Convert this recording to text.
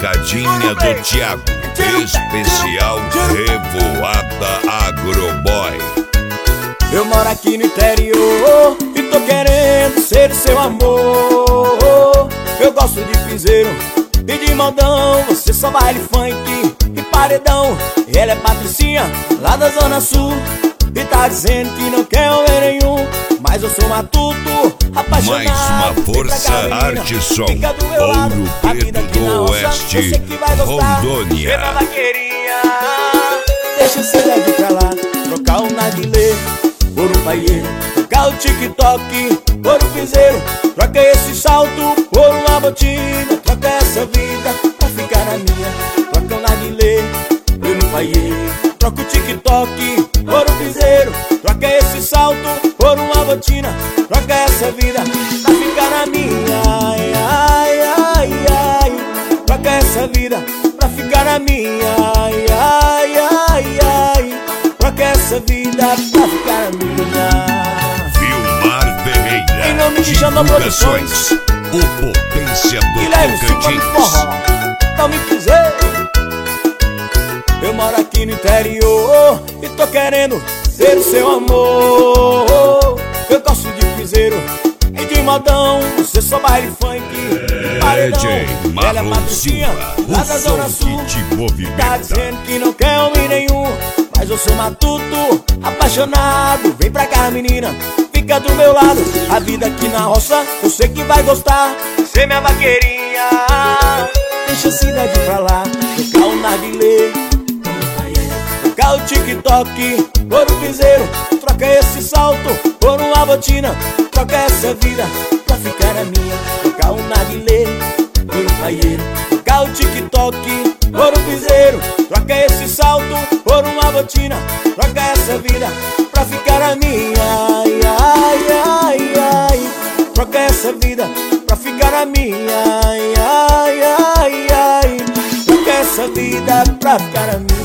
Picadinha do Thiago, especial Revoada Agroboy. Eu moro aqui no interior e tô querendo ser seu amor. Eu gosto de piseiro e de modão, você só baile funk e paredão. E ela é Patricinha, lá da Zona Sul, e tá dizendo que não quer homem nenhum, mas eu sou matuto, apaixonado. Mais uma força, Arte Som, Ouro Preto do Oeste, Rondônia. Vaqueirinha, deixa o celular pra lá, trocar o narguilé por um paieiro, trocar o TikTok por um piseiro, troca esse salto por uma botina, troca essa vida pra ficar na minha, troca o narguilé por um paieiro, troca o TikTok por um piseiro, troca esse salto por uma botina, troca essa vida pra ficar na minha. Ai, ai, ai, ai. Troca essa vida pra ficar na minha. Ai, ai, ai, ai. Troca essa vida pra ficar na minha. Vilmar Ferreira, Em nome de Xandão Divulgações, o Potência Guilherme do Silva do forró, Tocantins. não me quiser. Eu moro aqui no interior e tô querendo ser o seu amor. Eu gosto de piseiro e de modão, você só baile funk e paredão. Ela é Patricinha, lá da Zona Sul, tá dizendo que não quer homem nenhum, mas eu sou matuto, apaixonado. Vem pra cá, menina, fica do meu lado. A vida aqui na roça, eu sei que vai gostar. Ser minha vaqueirinha, deixa a cidade pra lá, trocar o narguilé, trocar o TikTok por um piseiro, troca esse salto por uma botina, troca essa vida pra ficar na minha, trocar o narguilé por um paieiro, trocar o TikTok por um piseiro, troca esse salto por uma botina, troca essa vida pra ficar na minha. Ai, ai, ai, ai. Troca essa vida pra ficar na minha. Ai, ai, ai, ai. Troca essa vida pra ficar na minha.